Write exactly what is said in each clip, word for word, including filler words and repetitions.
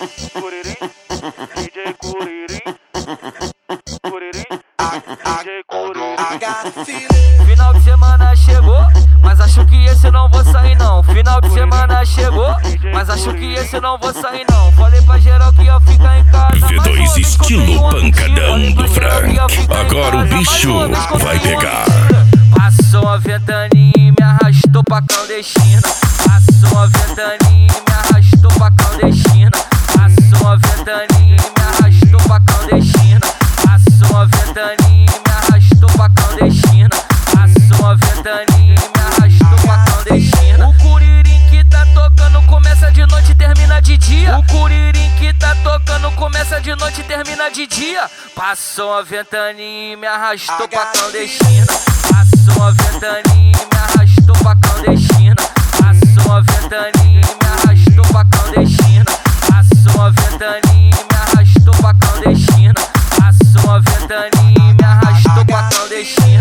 Curirim, D J Curirim, Curirim, D J Curirim. Final de semana chegou, mas acho que esse não vou sair não. Final de semana chegou, mas acho que esse não vou sair não. Falei pra geral que ia ficar em casa. V dois estilo pancadão do Frank. Agora o bicho vai pegar. Passou a ventania e me arrastou pra clandestina. Passou a ventania e me arrastou pra clandestina. Passou a ventania e me arrastou pra clandestina. Passou a ventania e me arrastou pra clandestina. Passou a ventania e me arrastou pra clandestina. O curirim que tá tocando começa de noite e termina de dia. O curirim que tá tocando começa de noite e termina de dia. Passou a ventania e me arrastou pra clandestina. Passou a ventania e me arrastou pra clandestina. Passou a ventania e me arrastou pra clandestina. Passou a ventania e me arrastou pra clandestina. Passou a ventania e me arrastou pra clandestina.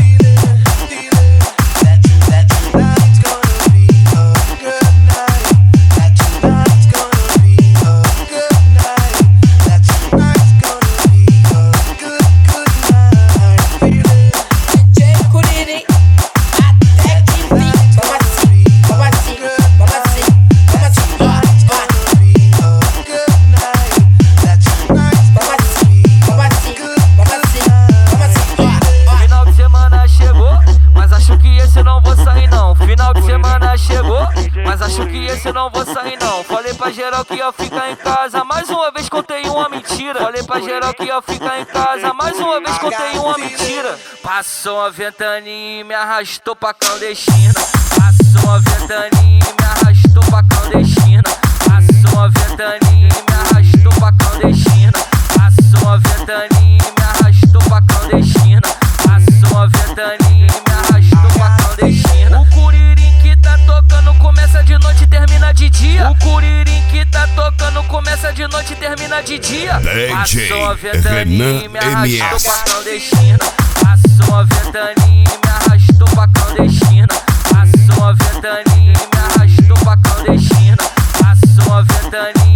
Final de semana chegou, mas acho que esse não vou sair não. Falei pra geral que ia ficar em casa, mais uma vez contei uma mentira. Falei pra geral que ia ficar em casa, mais uma vez contei uma mentira. Passou a ventania e me arrastou pra clandestina. Passou a ventania e me arrastou pra clandestina. Passou a ventania e me arrastou pra clandestina. Passou a ventania e me arrastou pra clandestina. Passou a ventania e me arrastou pra clandestina. O curirim que tá tocando começa de noite e termina de dia. O curirim que tá tocando começa de noite e termina de dia. Passou a ventania e me arrastou pra clandestina. Passou a ventania e me arrastou pra clandestina. Passou a ventania e me arrastou pra clandestina. Passou a ventania